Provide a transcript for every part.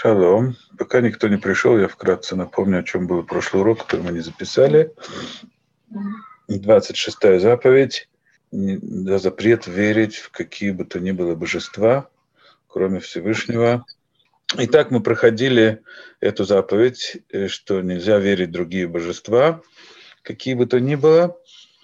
Шалом. Пока никто не пришел, я вкратце напомню, о чем был прошлый урок, который мы не записали. 26-я заповедь. Запрет верить в какие бы то ни было божества, кроме Всевышнего. Итак, мы проходили эту заповедь, что нельзя верить в другие божества, какие бы то ни было.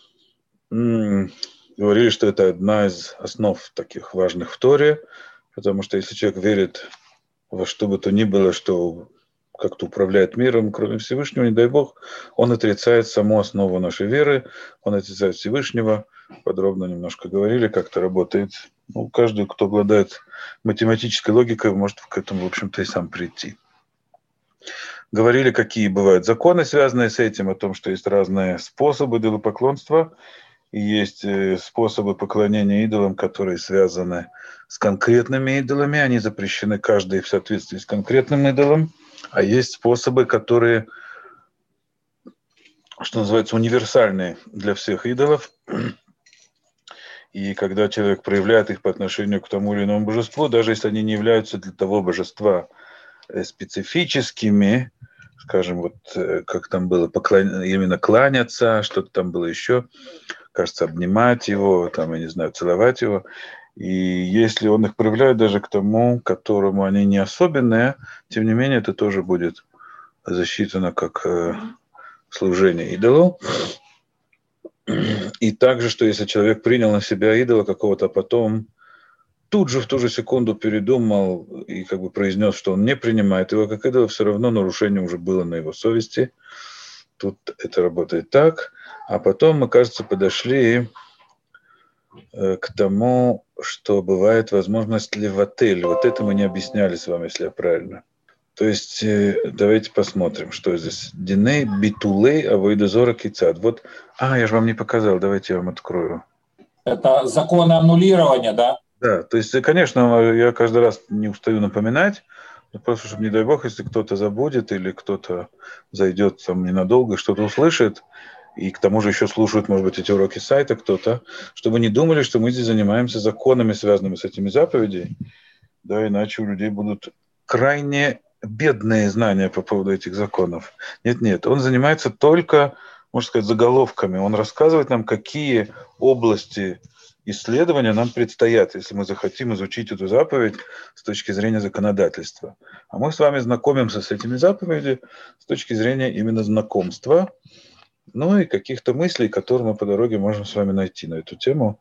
Говорили, что это одна из основ таких важных в Торе, потому что если человек верит во что бы то ни было, что как-то управляет миром, кроме Всевышнего, не дай Бог, он отрицает саму основу нашей веры, он отрицает Всевышнего. Подробно немножко говорили, как это работает. Ну, каждый, кто обладает математической логикой, может к этому, в общем-то, и сам прийти. Говорили, какие бывают законы, связанные с этим, о том, что есть разные способы идолопоклонства, и есть способы поклонения идолам, которые связаны с конкретными идолами. Они запрещены каждый в соответствии с конкретным идолом. А есть способы, которые, что называется, универсальные для всех идолов. И когда человек проявляет их по отношению к тому или иному божеству, даже если они не являются для того божества специфическими, скажем, вот как там было, именно кланяться, что-то там было еще, кажется, обнимать его, там, я не знаю, целовать его. И если он их проявляет даже к тому, которому они не особенные, тем не менее, это тоже будет засчитано как служение идолу. И также, что если человек принял на себя идола какого-то, а потом тут же в ту же секунду передумал и как бы произнес, что он не принимает его как идола, все равно нарушение уже было на его совести. Тут это работает так. А потом мы, кажется, подошли к тому, что бывает возможность леватель. Вот это мы не объясняли с вами, если я правильно. То есть давайте посмотрим, что здесь. Диней битулей авойдозора кицад. Вот, я же вам не показал, давайте я вам открою. Это законы аннулирования, да? Да, то есть, конечно, я каждый раз не устаю напоминать, просто чтобы, не дай бог, если кто-то забудет или кто-то зайдет там ненадолго и что-то услышит, и к тому же еще слушают, может быть, эти уроки сайта кто-то, чтобы не думали, что мы здесь занимаемся законами, связанными с этими заповедями, да, иначе у людей будут крайне бедные знания по поводу этих законов. Нет, он занимается только, можно сказать, заголовками. Он рассказывает нам, какие области исследования нам предстоят, если мы захотим изучить эту заповедь с точки зрения законодательства. А мы с вами знакомимся с этими заповедями с точки зрения именно знакомства, ну и каких-то мыслей, которые мы по дороге можем с вами найти на эту тему.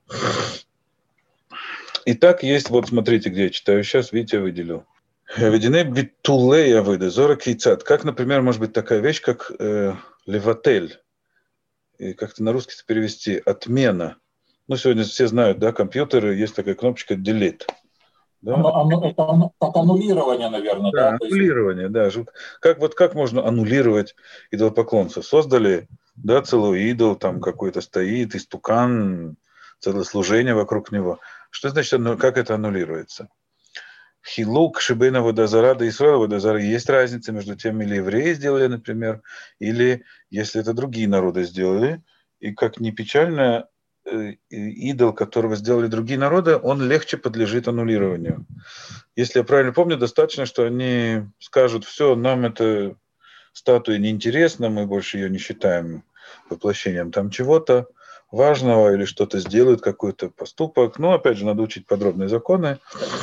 Итак, есть, вот смотрите, где я читаю сейчас, видите, я выделил. Введены битулея выды, зора кейцат. Как, например, может быть такая вещь, как леватель. И как-то на русский перевести отмена. Ну, сегодня все знают, да, компьютеры, есть такая кнопочка delete. Да? Это как аннулирование, наверное, да? Аннулирование, да. Как можно аннулировать идолопоклонство? Создали, да, целый идол, там какой-то стоит, истукан, целое служение вокруг него. Что значит, как это аннулируется? Хилук, Шибейна Водозара, да Исраила Водозара. Есть разница между тем, или евреи сделали, например, или если это другие народы сделали. И как ни печально, идол, которого сделали другие народы, он легче подлежит аннулированию. Если я правильно помню, достаточно, что они скажут, все, нам эта статуя неинтересна, мы больше ее не считаем воплощением там чего-то важного, или что-то сделают, какой-то поступок. Ну, опять же, надо учить подробные законы.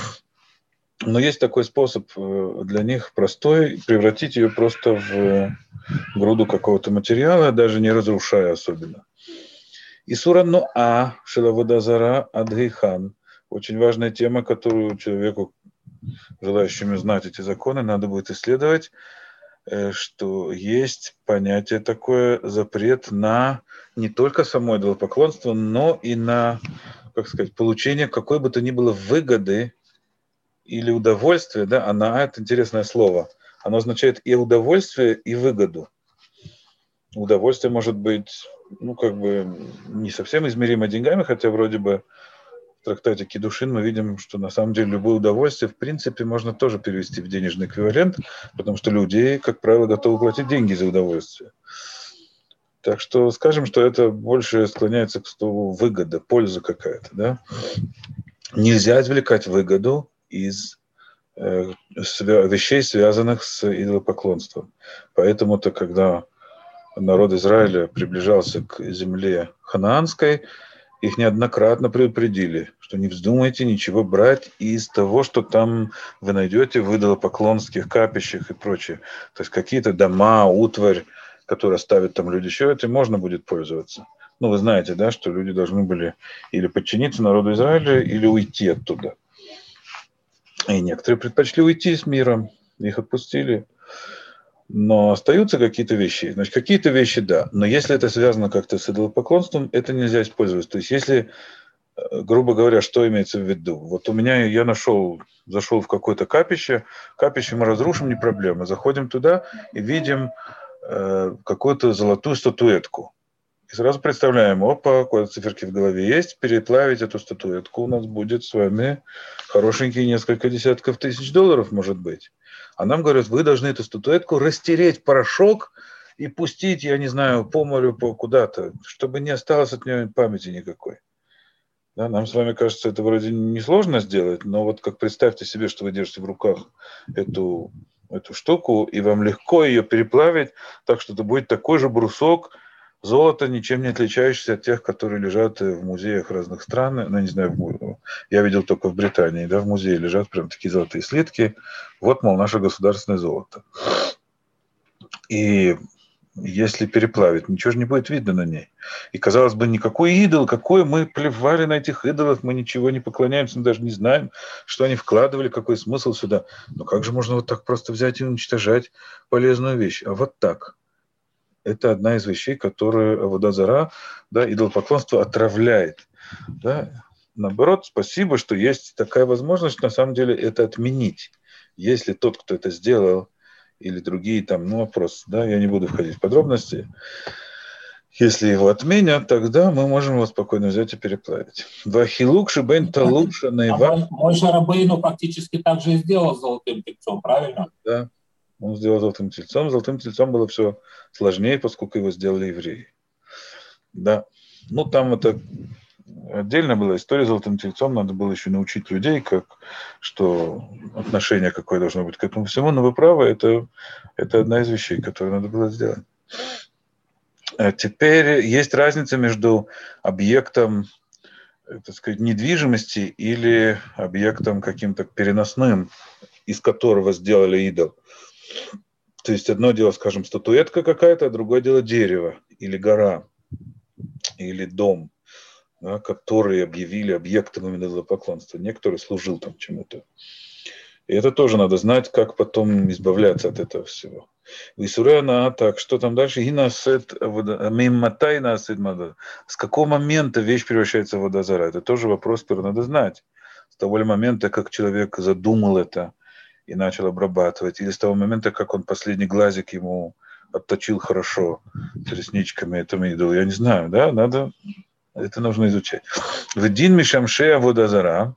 Но есть такой способ для них простой, превратить ее просто в груду какого-то материала, даже не разрушая особенно. Исура ноа шелаводазара адгейхан. Очень важная тема, которую человеку, желающему знать эти законы, надо будет исследовать, что есть понятие такое, запрет на не только само идолопоклонство, но и на, как сказать, получение какой бы то ни было выгоды или удовольствие, да, это интересное слово. Оно означает и удовольствие, и выгоду. Удовольствие может быть, не совсем измеримо деньгами, хотя вроде бы в трактате Кидушин мы видим, что на самом деле любое удовольствие, в принципе, можно тоже перевести в денежный эквивалент, потому что люди, как правило, готовы платить деньги за удовольствие. Так что скажем, что это больше склоняется к слову выгода, польза какая-то, да. Нельзя извлекать выгоду из вещей, связанных с идолопоклонством. Поэтому-то, когда народ Израиля приближался к земле ханаанской, их неоднократно предупредили, что не вздумайте ничего брать из того, что там вы найдете в идолопоклонских капищах и прочее. То есть какие-то дома, утварь, которые ставят там люди, еще этим можно будет пользоваться. Ну, вы знаете, да, что люди должны были или подчиниться народу Израиля, или уйти оттуда. И некоторые предпочли уйти с миром, их отпустили. Но остаются какие-то вещи. Значит, какие-то вещи, да. Но если это связано как-то с идолопоклонством, это нельзя использовать. То есть, если, грубо говоря, что имеется в виду? Вот у меня, я зашел в какое-то капище мы разрушим, не проблема. Заходим туда и видим какую-то золотую статуэтку. И сразу представляем, опа, какие циферки в голове есть, переплавить эту статуэтку у нас будет с вами хорошенькие несколько десятков тысяч долларов, может быть. А нам говорят, вы должны эту статуэтку растереть в порошок и пустить, я не знаю, по морю, куда-то, чтобы не осталось от нее памяти никакой. Да, нам с вами кажется, это вроде несложно сделать, но вот как представьте себе, что вы держите в руках эту штуку, и вам легко ее переплавить, так что это будет такой же брусок, золото, ничем не отличающийся от тех, которые лежат в музеях разных стран. Ну, не знаю, я видел только в Британии, да, в музее лежат прям такие золотые слитки. Вот, мол, наше государственное золото. И если переплавить, ничего же не будет видно на ней. И, казалось бы, никакой идол, какой мы плевали на этих идолов, мы ничего не поклоняемся, мы даже не знаем, что они вкладывали, какой смысл сюда. Но как же можно вот так просто взять и уничтожать полезную вещь? А вот так. Это одна из вещей, которые авода зара, да, идолопоклонство отравляет. Да. Наоборот, спасибо, что есть такая возможность, на самом деле, это отменить. Если тот, кто это сделал, или другие там, вопрос, да, я не буду входить в подробности. Если его отменят, тогда мы можем его спокойно взять и переплавить. Вахилук шибен талук шанайва. Моше Рабейну фактически так же и сделал с золотым тельцом, правильно? Да. Он сделал золотым тельцом. Золотым тельцом было все сложнее, поскольку его сделали евреи. Да. Там это отдельно была история с золотым тельцом. Надо было еще научить людей, что отношение какое должно быть к этому всему. Но вы правы, это одна из вещей, которую надо было сделать. Теперь есть разница между объектом, так сказать, недвижимости или объектом каким-то переносным, из которого сделали идол. То есть одно дело, скажем, статуэтка какая-то, а другое дело дерево или гора или дом, да, которые объявили объектом именно идолопоклонства. Некоторый служил там чему-то. И это тоже надо знать, как потом избавляться от этого всего. Висурена, так, что там дальше? С какого момента вещь превращается в водозара? Это тоже вопрос, который надо знать. С того ли момента, как человек задумал это и начал обрабатывать, или с того момента, как он последний глазик ему отточил хорошо с ресничками этому идолу. Я не знаю, да? Это нужно изучать. Вдин мишамшея водозара.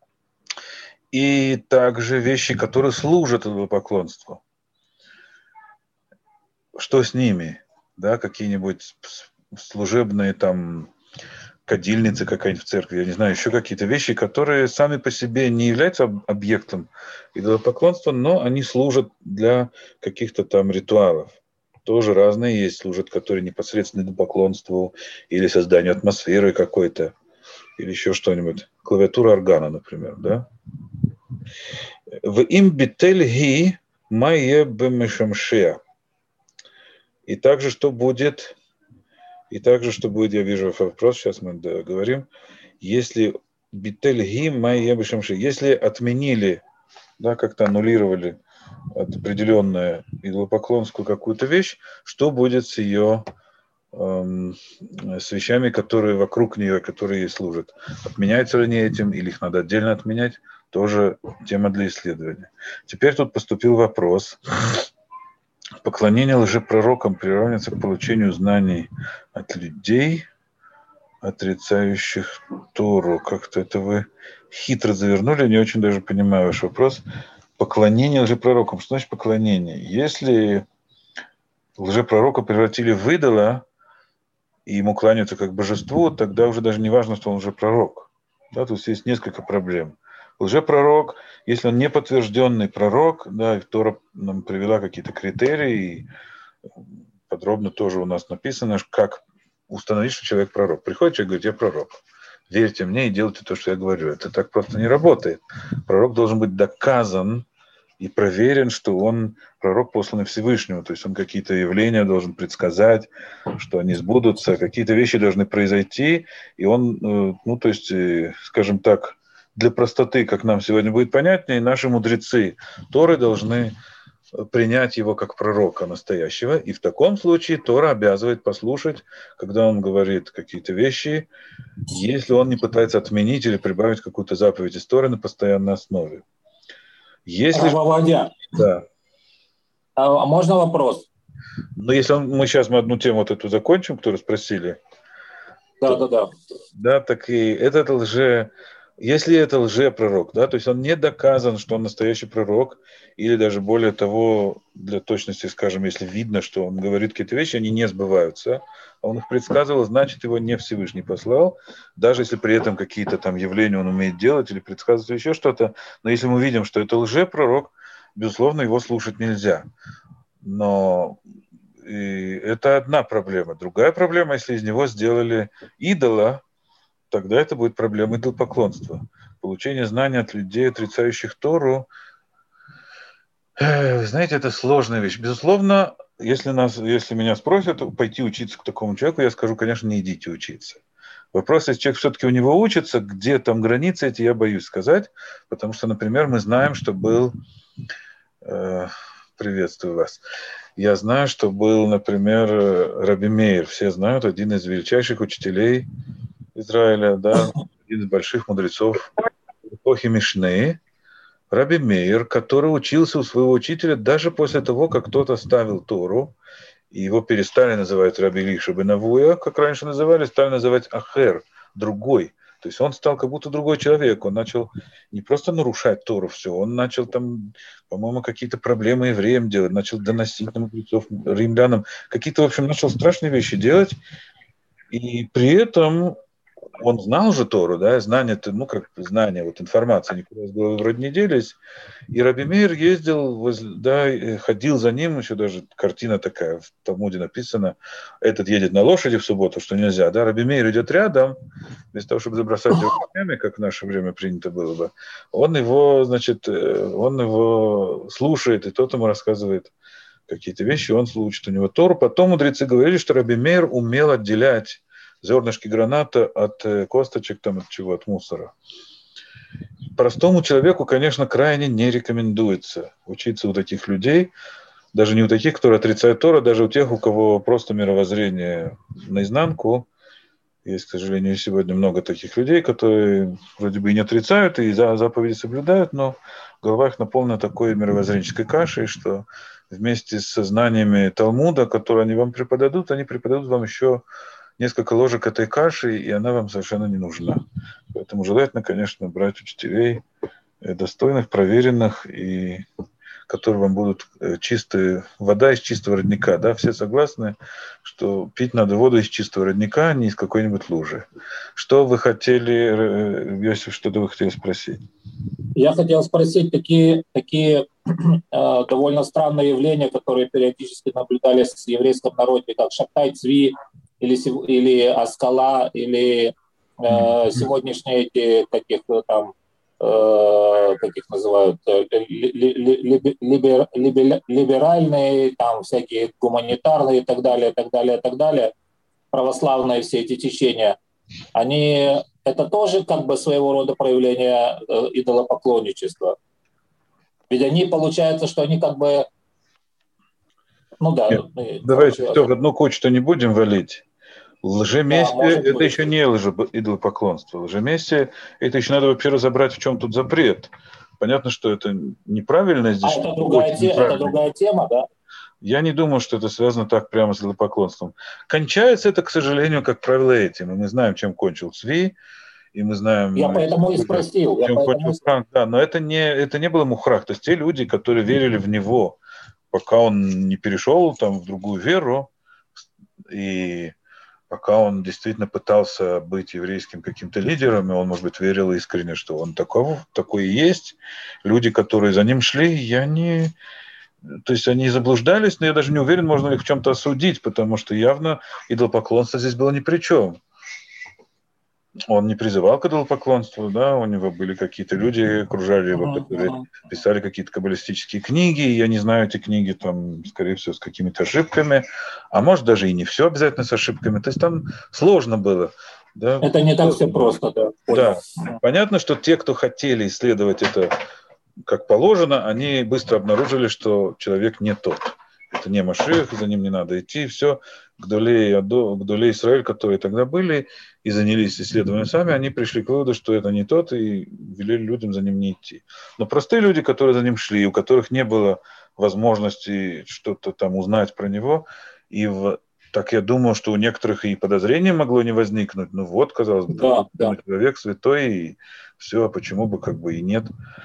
И также вещи, которые служат идолопоклонству. Что с ними? Да, какие-нибудь служебные там кадильницы какая-нибудь в церкви, я не знаю, еще какие-то вещи, которые сами по себе не являются объектом идолопоклонства, но они служат для каких-то там ритуалов. Тоже разные есть, служат, которые непосредственно идолопоклонству или созданию атмосферы какой-то, или еще что-нибудь. Клавиатура органа, например, да? В им битель ги майе бемешамшея. И также, что будет, я вижу вопрос, сейчас мы договорим, если битель ги майе бемешамшея, если отменили, да, как-то аннулировали определенную идолопоклонскую какую-то вещь, что будет с ее с вещами, которые вокруг нее, которые ей служат? Отменяются ли они этим, или их надо отдельно отменять? Тоже тема для исследования. Теперь тут поступил вопрос. Поклонение лжепророкам приравнивается к получению знаний от людей, отрицающих Тору. Как-то это вы хитро завернули, не очень даже понимаю ваш вопрос. Поклонение лжепророкам. Что значит поклонение? Если лжепророка превратили в идола, и ему кланяются как божеству, тогда уже даже не важно, что он лжепророк. Да, то есть есть несколько проблем. Лжепророк, если он не подтвержденный пророк, да, Тора нам привела какие-то критерии, и подробно тоже у нас написано, как установить, что человек пророк. Приходит человек и говорит: я пророк. Верьте мне и делайте то, что я говорю. Это так просто не работает. Пророк должен быть доказан и проверен, что он пророк, посланный Всевышнему. То есть он какие-то явления должен предсказать, что они сбудутся, какие-то вещи должны произойти. И он, ну, то есть, скажем так, для простоты, как нам сегодня будет понятнее, наши мудрецы Торы должны принять его как пророка настоящего. И в таком случае Тора обязывает послушать, когда он говорит какие-то вещи, если он не пытается отменить или прибавить какую-то заповедь из Торы на постоянной основе. Если... Володя, Да. а можно вопрос? Но если мы сейчас одну тему вот эту закончим, которую спросили. Да. Да, так и этот если это лжепророк, да, то есть он не доказан, что он настоящий пророк, или даже более того, для точности, скажем, если видно, что он говорит какие-то вещи, они не сбываются, а он их предсказывал, значит, его не Всевышний послал, даже если при этом какие-то там явления он умеет делать или предсказывать еще что-то, но если мы видим, что это лжепророк, безусловно, его слушать нельзя. Но и это одна проблема. Другая проблема, если из него сделали идола, тогда это будет проблема идолопоклонства. Получение знания от людей, отрицающих Тору, знаете, это сложная вещь. Безусловно, если меня спросят пойти учиться к такому человеку, я скажу, конечно, не идите учиться. Вопрос, если человек все-таки у него учится, где там границы эти, я боюсь сказать, потому что, например, мы знаем, что был... приветствую вас. Я знаю, что был, например, Раби Меир. Все знают, один из величайших учителей Израиля, да, один из больших мудрецов эпохи Мишны, Раби Меир, который учился у своего учителя даже после того, как кто-то ставил Тору, и его перестали называть Раби Илиша бен Авуя, как раньше называли, стали называть Ахер, другой. То есть он стал как будто другой человек. Он начал не просто нарушать Тору все, он начал там, по-моему, какие-то проблемы евреям делать, начал доносить на мудрецов, римлянам, какие-то, в общем, начал страшные вещи делать. И при этом он знал же Тору, да, знания, ну, как знания, вот информация никуда из головы вроде не делись. И Раби Меир ездил, ходил за ним, еще даже картина такая в Талмуде написана, этот едет на лошади в субботу, что нельзя, да, Раби Меир идет рядом, вместо того, чтобы забросать его камнями, как в наше время принято было бы, он его слушает, и тот ему рассказывает какие-то вещи, он слушает у него Тору. Потом мудрецы говорили, что Раби Меир умел отделять зернышки граната от косточек, там, от чего, от мусора. Простому человеку, конечно, крайне не рекомендуется учиться у таких людей, даже не у таких, которые отрицают Тору, даже у тех, у кого просто мировоззрение наизнанку. Есть, к сожалению, сегодня много таких людей, которые вроде бы и не отрицают, и заповеди соблюдают, но голова их наполнена такой мировоззренческой кашей, что вместе с знаниями Талмуда, которые они вам преподадут, они преподадут вам еще несколько ложек этой каши, и она вам совершенно не нужна. Поэтому желательно, конечно, брать учителей достойных, проверенных, и которые вам будут чистая вода из чистого родника. Да? Все согласны, что пить надо воду из чистого родника, а не из какой-нибудь лужи. Что вы хотели, Йосиф, что-то вы хотели спросить? Я хотел спросить такие довольно странные явления, которые периодически наблюдались в еврейском народе, как Шабтай Цви, или Аскала, или сегодняшние эти, как их называют, либеральные, там всякие гуманитарные и так далее, православные все эти течения, это тоже как бы своего рода проявление идолопоклонничества. Ведь они, получается, что они как бы... Ну да. Нет, давайте все в одну кучу-то не будем валить. Лжеместие – это еще не идолопоклонство. Лжеместие – это еще надо вообще разобрать, в чем тут запрет. Понятно, что это неправильно здесь. Это другая тема, да? Я не думаю, что это связано так прямо с идолопоклонством. Кончается это, к сожалению, как правило, этим. И мы знаем, чем кончил Цви, и мы знаем... Я поэтому и спросил. Чем кончил Франк, да, но это не было мухрах. То есть те люди, которые верили в него, пока он не перешел там, в другую веру, и пока он действительно пытался быть еврейским каким-то лидером, и он, может быть, верил искренне, что он такой и есть. Люди, которые за ним шли, то есть они заблуждались, но я даже не уверен, можно ли их в чем-то осудить, потому что явно идолопоклонство здесь было ни при чем. Он не призывал к идолопоклонству, да, у него были какие-то люди, окружали его, которые писали какие-то каббалистические книги, и я не знаю, эти книги там, скорее всего, с какими-то ошибками, а может даже и не все обязательно с ошибками, то есть там сложно было. Да. Это не так все просто, да. Да, понятно, что те, кто хотели исследовать это как положено, они быстро обнаружили, что человек не тот. Это не Машиах, за ним не надо идти, все. Гдолей Исраэль, которые тогда были и занялись исследованием сами, они пришли к выводу, что это не тот, и велели людям за ним не идти. Но простые люди, которые за ним шли, у которых не было возможности что-то там узнать про него, так я думаю, что у некоторых и подозрения могло не возникнуть. Ну вот, казалось бы, человек святой, и все, а почему бы как бы и нет.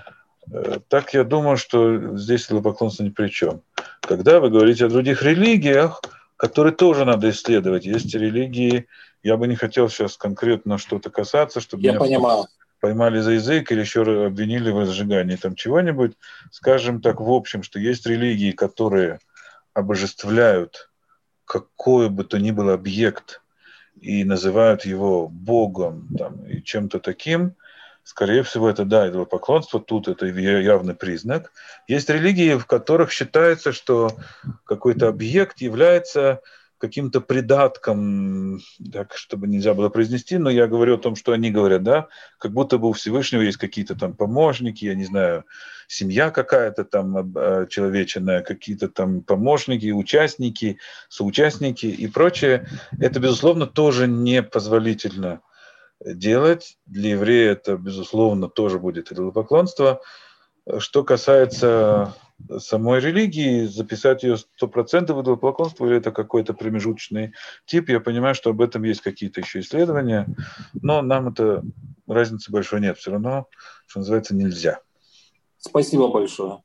Так я думаю, что здесь идолопоклонство ни при чем. Когда вы говорите о других религиях, которые тоже надо исследовать, есть религии, я бы не хотел сейчас конкретно что-то касаться, чтобы меня поймали за язык или еще обвинили в разжигании там чего-нибудь. Скажем так, в общем, что есть религии, которые обожествляют какой бы то ни был объект и называют его Богом там, и чем-то таким. Скорее всего, это, да, идолопоклонство, тут это явный признак. Есть религии, в которых считается, что какой-то объект является каким-то придатком, так, чтобы нельзя было произнести, но я говорю о том, что они говорят, да, как будто бы у Всевышнего есть какие-то там помощники, я не знаю, семья какая-то там человечная, какие-то там помощники, участники, соучастники и прочее. Это, безусловно, тоже непозволительно делать. Для еврея это, безусловно, тоже будет идолопоклонство. Что касается самой религии, записать ее 100% идолопоклонство, или это какой-то промежуточный тип, я понимаю, что об этом есть какие-то еще исследования, но нам это разницы большой нет. Все равно, что называется, нельзя. Спасибо большое.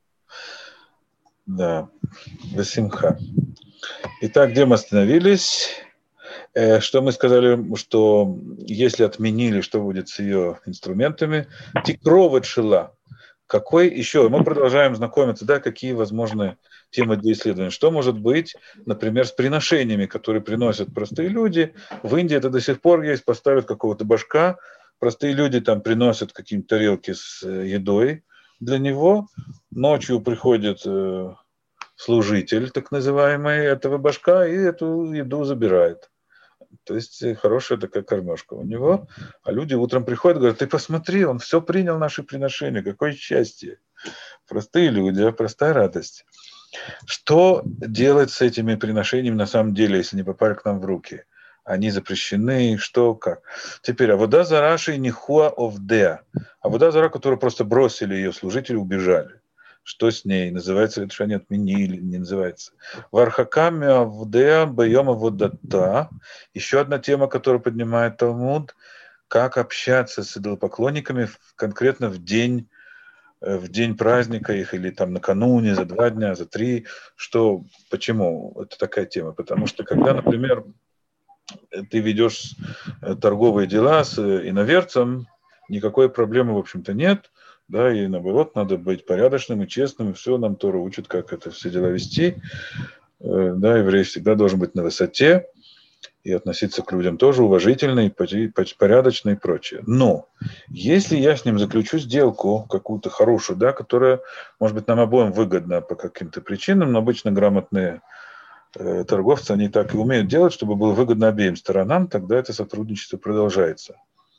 Да, Васимха. Итак, где мы остановились? Что мы сказали, что если отменили, что будет с ее инструментами? Тикровать шила. Какой еще? Мы продолжаем знакомиться, да, какие возможны темы для исследования. Что может быть, например, с приношениями, которые приносят простые люди. В Индии это до сих пор есть, поставят какого-то башка. Простые люди там приносят какие-то тарелки с едой для него. Ночью приходит служитель, так называемый, этого башка, и эту еду забирает. То есть хорошая такая кормежка у него. А люди утром приходят и говорят, ты посмотри, он все принял наши приношения, какое счастье. Простые люди, простая радость. Что делать с этими приношениями на самом деле, если не попали к нам в руки? Они запрещены, что, как? Теперь, авода зара шейнихуа овдеа. Авода зара, которую просто бросили ее служители, убежали. Что с ней? Называется ли это, что они отменили? Не называется. Вархаками авдеа байома водата. Еще одна тема, которую поднимает Талмуд. Как общаться с идолопоклонниками конкретно в день праздника их или там накануне, за 2 дня, за 3. Почему это такая тема? Потому что когда, например, ты ведешь торговые дела с иноверцем, никакой проблемы, в общем-то, нет. Да, и наоборот, надо быть порядочным и честным, и все, нам Тора учит, как это все дела вести. Да, еврей всегда должен быть на высоте и относиться к людям тоже уважительно и порядочно и прочее. Но если я с ним заключу сделку какую-то хорошую, да, которая, может быть, нам обоим выгодна по каким-то причинам, но обычно грамотные торговцы, они так и умеют делать, чтобы было выгодно обеим сторонам, тогда это сотрудничество продолжается.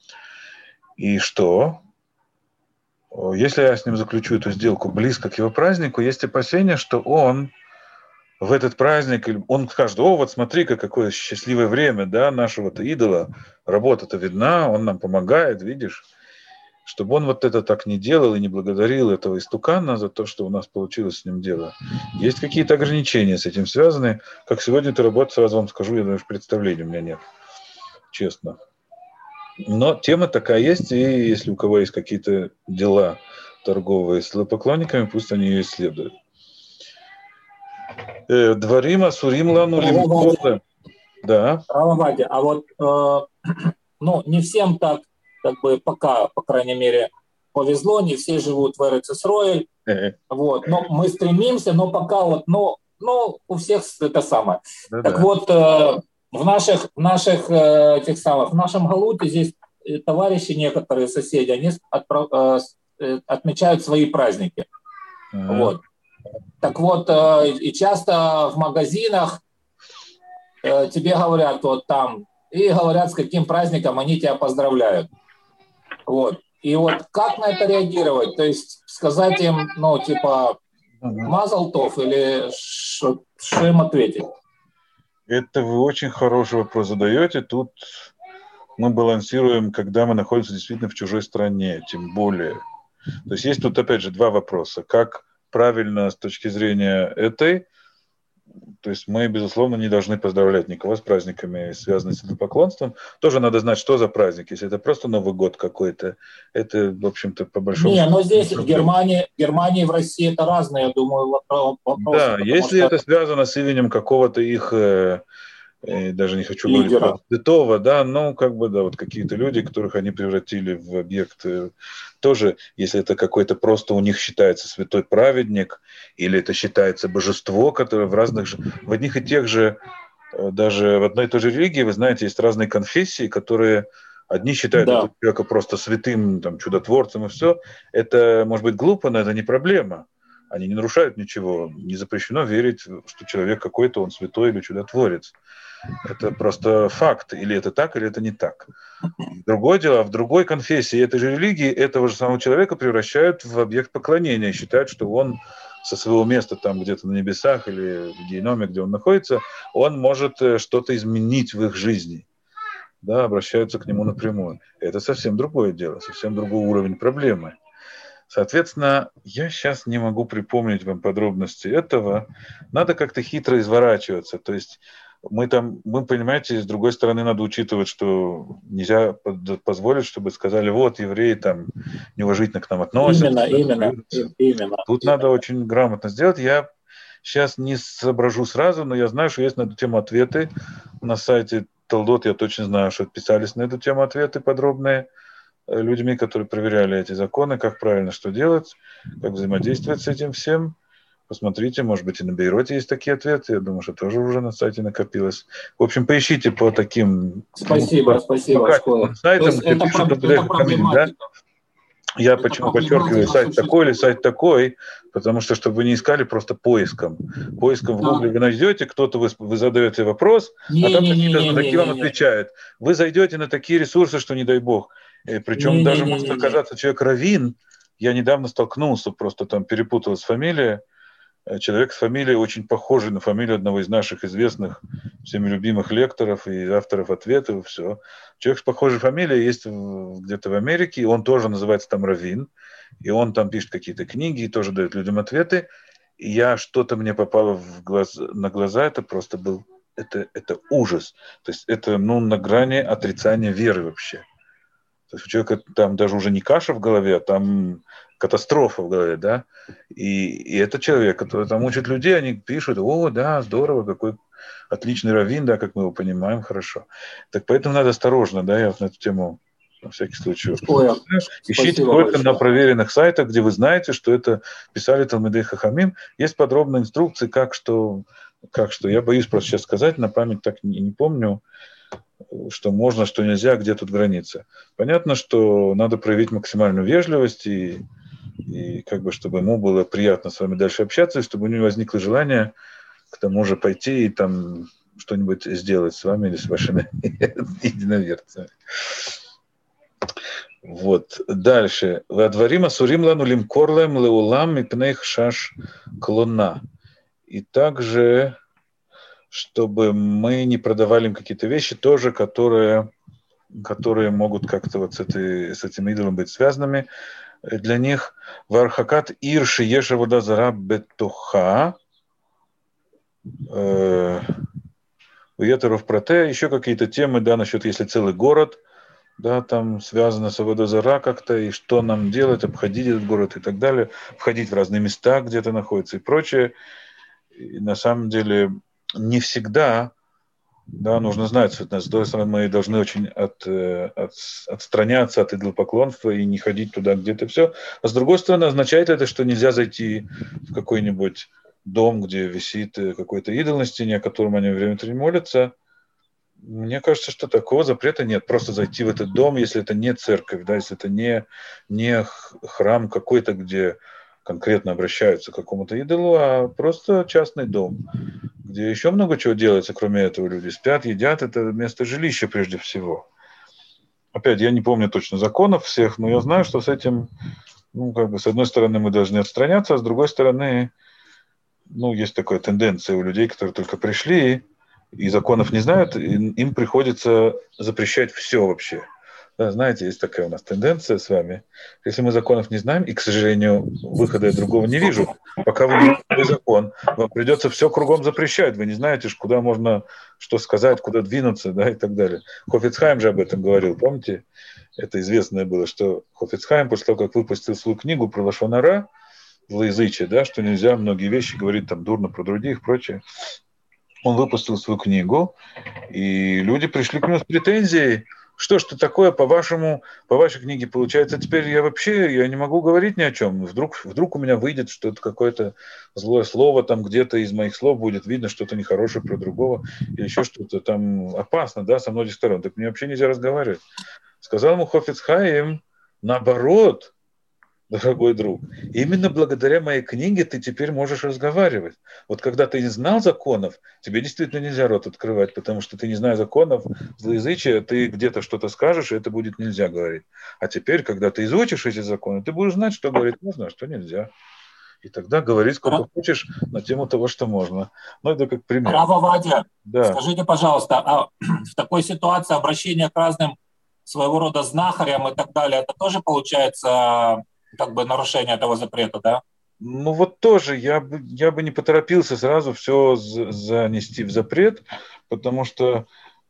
И что? Если я с ним заключу эту сделку близко к его празднику, есть опасения, что он в этот праздник, он скажет, вот смотри-ка, какое счастливое время, да, нашего-то идола, работа-то видна, он нам помогает, видишь, чтобы он вот это так не делал и не благодарил этого истукана за то, что у нас получилось с ним дело. Есть какие-то ограничения с этим связаны. Как сегодня это работает, сразу вам скажу, я даже представления у меня нет, честно. Но тема такая есть, и если у кого есть какие-то дела торговые с идолопоклонниками, пусть они ее исследуют. Дворим асурим лану лимкола. Да. Рававади, а вот ну, не всем так, как бы пока, по крайней мере, повезло, не все живут в Эрец-Исроэль, вот, но мы стремимся, но пока вот, ну, у всех это самое. Так Да-да. вот, в наших этих самых, в нашем Галуте здесь товарищи некоторые соседи, они отмечают свои праздники, Ага. вот. Так вот, и часто в магазинах тебе говорят вот там, и говорят, с каким праздником они тебя поздравляют. Вот. И вот как на это реагировать? То есть сказать им, ну, типа, Ага. мазал тов или что им ответить? Это вы очень хороший вопрос задаете. Тут мы балансируем, когда мы находимся действительно в чужой стране, тем более. То есть есть тут, опять же, два вопроса. Как правильно с точки зрения этой, то есть мы, безусловно, не должны поздравлять никого с праздниками, связанными с идолопоклонством. Тоже надо знать, что за праздник. Если это просто Новый год какой-то, это, в общем-то, по большому Не, счету но не здесь проблема. В Германии и в России это разные, я думаю, вопросы, Да, потому если что это связано с именем какого-то их даже не хочу говорить про лидера. святого, да, но как бы, да, вот какие-то люди, которых они превратили в объект, тоже, если это какой-то просто у них считается святой праведник, или это считается божество, которое в разных же, в одних и тех же, даже в одной и той же религии, вы знаете, есть разные конфессии, которые одни считают этого Да. человека просто святым, там, чудотворцем и все. Это, может быть, глупо, но это не проблема. Они не нарушают ничего. Не запрещено верить, что человек какой-то, он святой или чудотворец. Это просто факт. Или это так, или это не так. Другое дело, в другой конфессии этой же религии этого же самого человека превращают в объект поклонения. Считают, что он со своего места там где-то на небесах или в геноме, где он находится, он может что-то изменить в их жизни. Да, обращаются к нему напрямую. Это совсем другое дело, совсем другой уровень проблемы. Соответственно, я сейчас не могу припомнить вам подробности этого. Надо как-то хитро изворачиваться. То есть мы, понимаете, с другой стороны, надо учитывать, что нельзя позволить, чтобы сказали, вот, евреи там неуважительно к нам относятся. Именно, именно, именно, Тут надо именно. очень грамотно сделать. Я сейчас не соображу сразу, но я знаю, что есть на эту тему ответы. На сайте Талдот я точно знаю, что писались на эту тему ответы подробные людьми, которые проверяли эти законы, как правильно что делать, как взаимодействовать с этим всем. Посмотрите, может быть, и на Бейроте есть такие ответы. Я думаю, что тоже уже на сайте накопилось. В общем, поищите по таким Спасибо, по спасибо, качественным Школа. То сайтам, есть где пишут это ОБД Хамим, да? проблематика. Я Это почему подчеркиваю проблематика сайт такой или существует. сайт такой, потому что, чтобы вы не искали просто поиском. Поиском в Гугле Да. вы найдете, кто-то вы задаете вопрос, а там какие-то знатоки вам Не-не-не-не-не-не-не. отвечают. Вы зайдете на такие ресурсы, что не дай бог. Причем даже может Не-не-не-не-не. оказаться человек раввин. Я недавно столкнулся, просто там перепуталась фамилия. Человек с фамилией очень похожий на фамилию одного из наших известных, всеми любимых лекторов и авторов ответов. Все. Человек с похожей фамилией есть где-то в Америке, и он тоже называется там Равин, и он там пишет какие-то книги и тоже дает людям ответы. И что-то мне попало на глаза, это просто был это ужас. То есть это на грани отрицания веры вообще. То есть у человека там даже уже не каша в голове, а там катастрофа в голове, да. И это человек, который там учит людей, они пишут, о, да, здорово, какой отличный раввин, да, как мы его понимаем, хорошо. Так поэтому надо осторожно, да, я вот на эту тему на всякий случай. Ой, Ищите спасибо только на большое. проверенных сайтах, где вы знаете, что это писали Талмидей Хахамим. Есть подробные инструкции, как что. Я боюсь просто сейчас сказать, на память так не помню, что можно, что нельзя, где тут граница. Понятно, что надо проявить максимальную вежливость и как бы, чтобы ему было приятно с вами дальше общаться, и чтобы у него возникло желание к тому же пойти и там что-нибудь сделать с вами или с вашими единоверцами. Вот. Дальше. Вадварим асурим лану лимкорлем леулам и пнейх шаш клона. И также, чтобы мы не продавали им какие-то вещи тоже, которые могут как-то вот с этим идолом быть связанными для них. Вархакат ирши еша вода зара бетуха. Уетеров проте. Еще какие-то темы, да, насчет, если целый город, да, там связано с водозара как-то, и что нам делать, обходить этот город и так далее, входить в разные места, где это находится и прочее. И на самом деле не всегда Да, нужно знать, с одной стороны, мы должны очень отстраняться от идолопоклонства и не ходить туда, где это все. А с другой стороны, означает это, что нельзя зайти в какой-нибудь дом, где висит какой-то идол на стене, о котором они время от времени молятся. Мне кажется, что такого запрета нет. Просто зайти в этот дом, если это не церковь, да, если это не храм какой-то, где конкретно обращаются к какому-то идолу, а просто частный дом, где еще много чего делается, кроме этого. Люди спят, едят. Это место жилища прежде всего. Опять, я не помню точно законов всех, но я знаю, что с этим, ну, как бы, с одной стороны, мы должны отстраняться, а с другой стороны, ну, есть такая тенденция у людей, которые только пришли и законов не знают, им приходится запрещать все вообще. Да, знаете, есть такая у нас тенденция с вами. Если мы законов не знаем, и, к сожалению, выхода я другого не вижу, пока вы не знаете закон, вам придется все кругом запрещать. Вы не знаете, куда можно что сказать, куда двинуться, да, и так далее. Хофицхайм же об этом говорил, помните? Это известное было, что Хофицхайм после того, как выпустил свою книгу про лашон ара, злоязычие, да, что нельзя многие вещи говорить там дурно про других и прочее. Он выпустил свою книгу, и люди пришли к нему с претензией, что ж это такое, по-вашему, по вашей книге получается, теперь я не могу говорить ни о чем. Вдруг у меня выйдет что-то, какое-то злое слово, там где-то из моих слов будет видно что-то нехорошее про другого, или еще что-то там опасно, да, со многих сторон. Так мне вообще нельзя разговаривать. Сказал ему Хофец Хаим, наоборот, дорогой друг, именно благодаря моей книге ты теперь можешь разговаривать. Вот когда ты не знал законов, тебе действительно нельзя рот открывать, потому что ты не знаешь законов, злоязычия, ты где-то что-то скажешь, и это будет нельзя говорить. А теперь, когда ты изучишь эти законы, ты будешь знать, что говорить можно, а что нельзя. И тогда говори сколько хочешь на тему того, что можно. Ну, это как пример. Рав Овадия, да. Скажите, пожалуйста, а в такой ситуации обращение к разным своего рода знахарям и так далее, это тоже получается как бы нарушение этого запрета, да? Ну вот тоже я бы не поторопился сразу все занести в запрет, потому что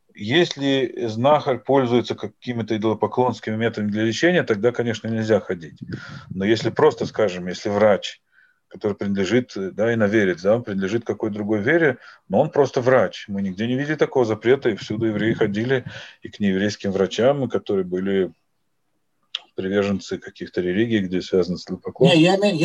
если знахарь пользуется какими-то идолопоклонскими методами для лечения, тогда, конечно, нельзя ходить. Но если просто, скажем, если врач, который принадлежит, да, иноверец, да, он принадлежит какой-то другой вере, но он просто врач. Мы нигде не видели такого запрета, и всюду евреи ходили и к нееврейским врачам, которые были приверженцы каких-то религий, где связано с идолопоклонством. Не,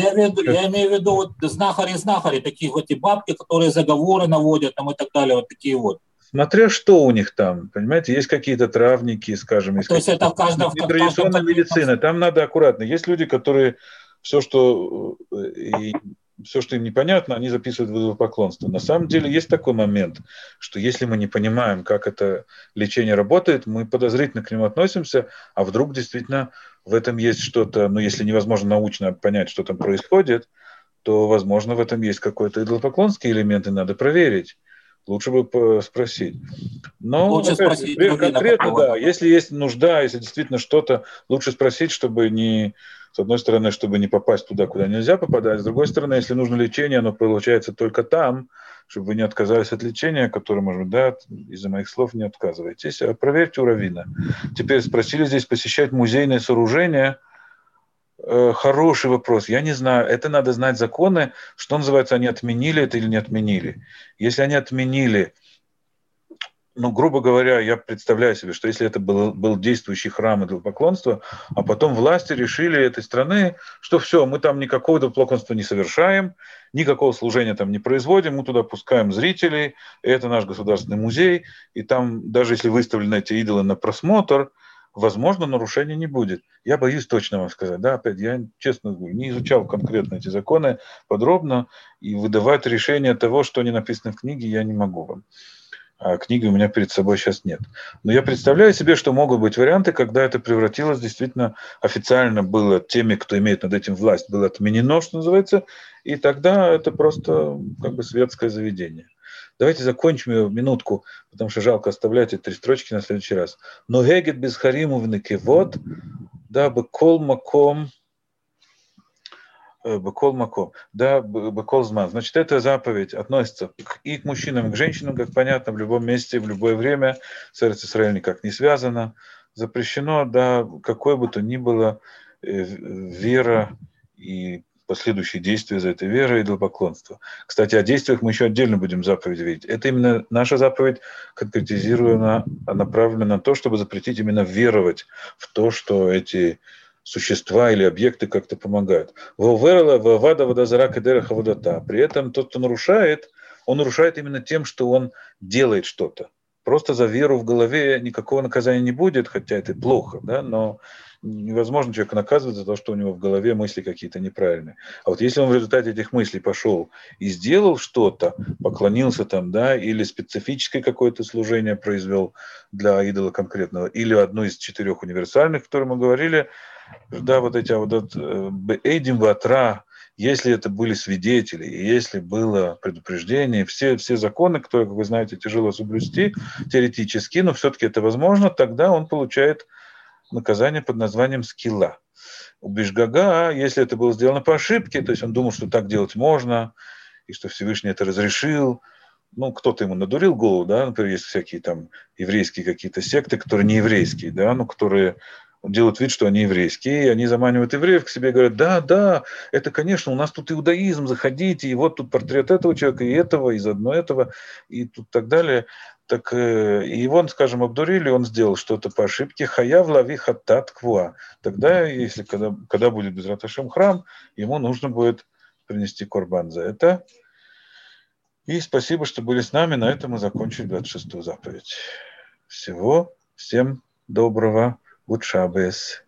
я имею в виду вот знахари, такие вот и бабки, которые заговоры наводят там и так далее, вот такие вот. Смотря что у них там, понимаете, есть какие-то травники, скажем, есть То есть это в каждом традиционная медицина, там надо аккуратно. Есть люди, которые все, что им непонятно, они записывают в идолопоклонство. На самом деле есть такой момент, что если мы не понимаем, как это лечение работает, мы подозрительно к нему относимся, а вдруг действительно в этом есть что-то, ну, если невозможно научно понять, что там происходит, то, возможно, в этом есть какой-то идолопоклонский элемент, и надо проверить. Лучше бы спросить. Но, лучше опять, спросить конкретно, да, если есть нужда, если действительно что-то, лучше спросить, чтобы не, с одной стороны, чтобы не попасть туда, куда нельзя попадать, с другой стороны, если нужно лечение, оно получается только там, чтобы вы не отказались от лечения, которое, может быть, да, из-за моих слов не отказываетесь, а проверьте у раввина. Теперь спросили здесь посещать музейные сооружения. Хороший вопрос. Я не знаю. Это надо знать законы. Что называется, они отменили это или не отменили. Если они отменили, ну, грубо говоря, я представляю себе, что если это был действующий храм идолопоклонства, а потом власти решили этой страны, что все, мы там никакого идолопоклонства не совершаем, никакого служения там не производим, мы туда пускаем зрителей, это наш государственный музей, и там, даже если выставлены эти идолы на просмотр, возможно, нарушений не будет. Я боюсь точно вам сказать. Да, опять, я, честно говорю, не изучал конкретно эти законы подробно, и выдавать решение того, что не написано в книге, я не могу вам. А книги у меня перед собой сейчас нет. Но я представляю себе, что могут быть варианты, когда это превратилось действительно официально было теми, кто имеет над этим власть, было отменено, что называется, и тогда это просто как бы светское заведение. Давайте закончим ее в минутку, потому что жалко оставлять эти 3 строчки на следующий раз. Но гегет без харимовны кевод, да бы кол маком, быкол маком, да, быкол зман. Значит, эта заповедь относится и к мужчинам, и к женщинам, как понятно, в любом месте, в любое время. С Эрец-Исраэль никак не связано. Запрещено, да, какой бы то ни было вера и последующие действия за этой верой и идолопоклонства. Кстати, о действиях мы еще отдельно будем заповедь видеть. Это именно наша заповедь конкретизирована, направлена на то, чтобы запретить именно веровать в то, что эти существа или объекты как-то помогают. При этом тот, кто нарушает, он нарушает именно тем, что он делает что-то. Просто за веру в голове никакого наказания не будет, хотя это плохо, да, но невозможно человека наказывать за то, что у него в голове мысли какие-то неправильные. А вот если он в результате этих мыслей пошел и сделал что-то, поклонился там, да, или специфическое какое-то служение произвел для идола конкретного, или одно из 4 универсальных, о которых мы говорили, да, вот эти Эйдим Ватра, если это были свидетели, и если было предупреждение, все законы, которые, как вы знаете, тяжело соблюсти теоретически, но все-таки это возможно, тогда он получает наказание под названием скилла. У Бишгага, если это было сделано по ошибке, то есть он думал, что так делать можно, и что Всевышний это разрешил, ну, кто-то ему надурил голову, да, например, есть всякие там еврейские какие-то секты, которые не еврейские, да, но которые делают вид, что они еврейские, и они заманивают евреев к себе и говорят, да, это, конечно, у нас тут иудаизм, заходите, и вот тут портрет этого человека, и этого, и заодно этого, и тут так далее. Так и его, скажем, обдурили, он сделал что-то по ошибке, хаяв лави хаттат квуа. Тогда, если когда будет Безрат Ашем храм, ему нужно будет принести корбан за это. И спасибо, что были с нами. На этом мы закончили 26-ю заповедь. Всем доброго. Good Shabbos.